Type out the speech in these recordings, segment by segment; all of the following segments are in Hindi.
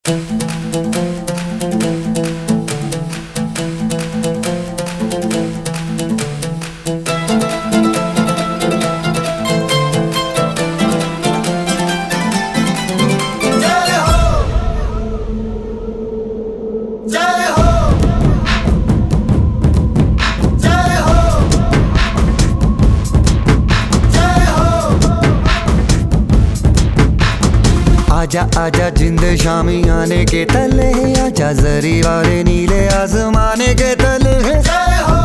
आजा आजा जिंद शामी आने के तले, आजा जरी वाले नीले आसमाने के तले। जय हो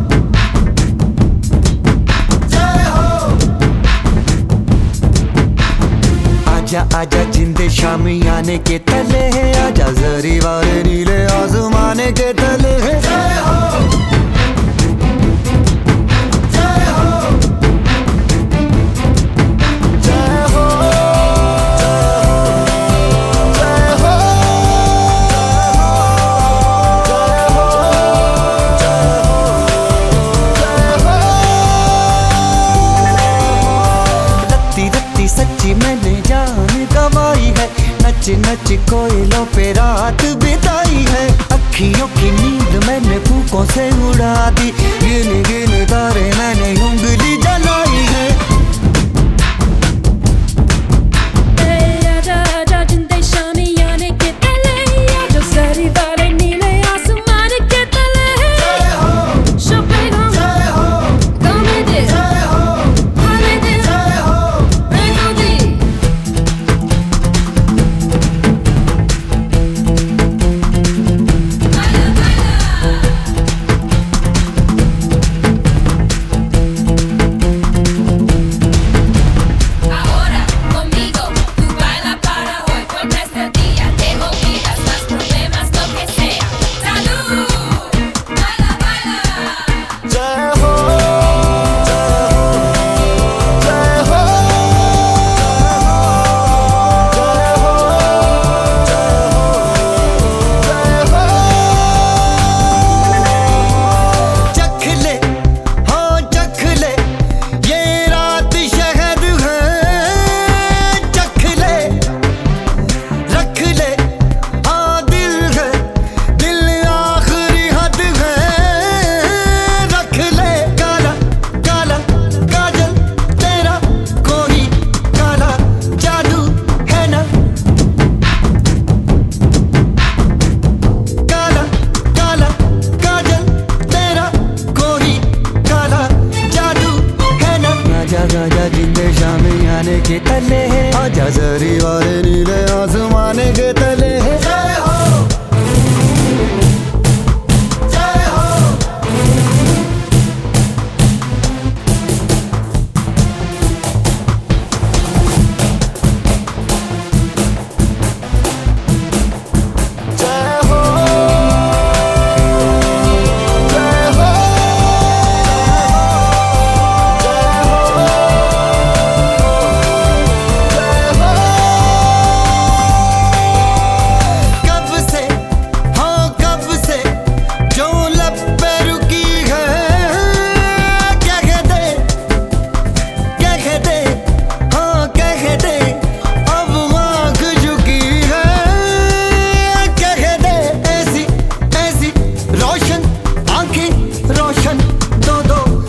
जय हो। आजा आजा जिंद शामी आने के तले, आजा जरी वाले नीले आसमाने के तले। जय हो सच्ची मैंने जान गवाई है, नच नच कोयलों पे रात बिताई है। अखियों की नींद मैंने फूकों से उड़ा दी, गिन गिन तारे मैंने उंगली जलाई है। आजा आजा जिंदे शामी आने के तले, आजा जरी वाले नीले आसमान के तले। जय हो शोपेगा जय हो गाने दे जय हो हाने दे जय हो बेगोदी। आजा जिंदे शामी आने के तले, आजा जरी वाले नीले आसमाने के तले। जय हो जय हो। जय हो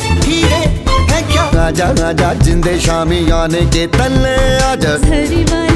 आजा आजा जिंदे शामी आने के तले, आजा जरी वाले